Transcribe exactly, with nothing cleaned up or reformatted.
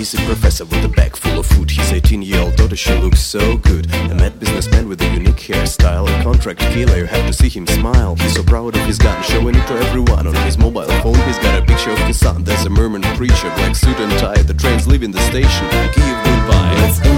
He's a professor with a bag full of food. His eighteen-year-old daughter, she looks so good. A mad businessman with a unique hairstyle, a contract killer, you have to see him smile. He's so proud of his gun, showing it to everyone. On his mobile phone he's got a picture of his son. There's a Mormon preacher, black suit and tie. The train's leaving the station, Kyiv goodbye.